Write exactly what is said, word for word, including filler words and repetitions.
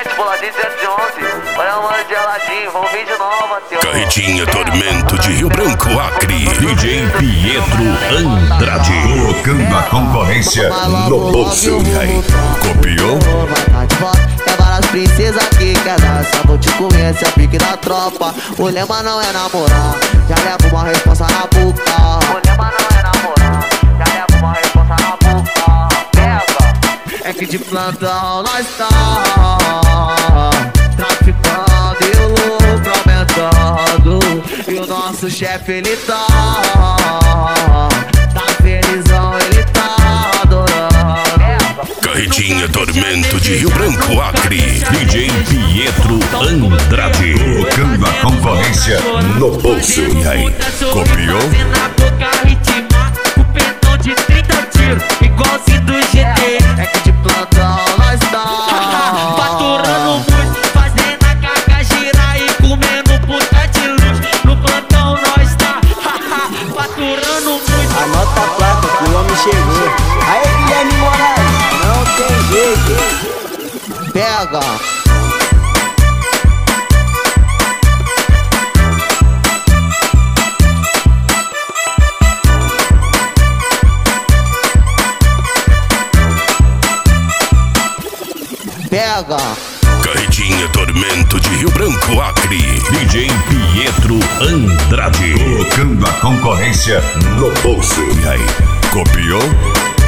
sete, boladinho sete onze. Olha o mano de geladinho, vamos vir de novo, Matheus. Carretinha Tormento de Rio Branco, Acre. D J Pietro Andrade. Colocando a concorrência no bolso. E aí, copiou? É várias princesas que quer dançar, vou te comer, esse é pique da tropa. O lema não é namorar, já leva uma responsa na boca. O lema não é namorar, já leva uma responsa na boca. Pega. É que de plantão nós tá traficando e o lucro aumentando. E o nosso chefe ele tá tá felizão, ele tá adorando. Carretinha Tormento de Rio Branco, Acre. D J Pietro Andrade. Colocando a concorrência no bolso. E aí, copiou? O pentão de trinta tiros, igualzinho do G T. É que de plantão nós tá faturando muito, fazendo a caca girar e comendo puta de luz. No plantão nós tá faturando muito. Anota a placa que o homem chegou. Aí, Guilherme Moraes, não tem jeito. pega. Pega. Carretinha Tormento de Rio Branco, Acre. D J Pietro Andrade. Colocando a concorrência no bolso. E aí, copiou?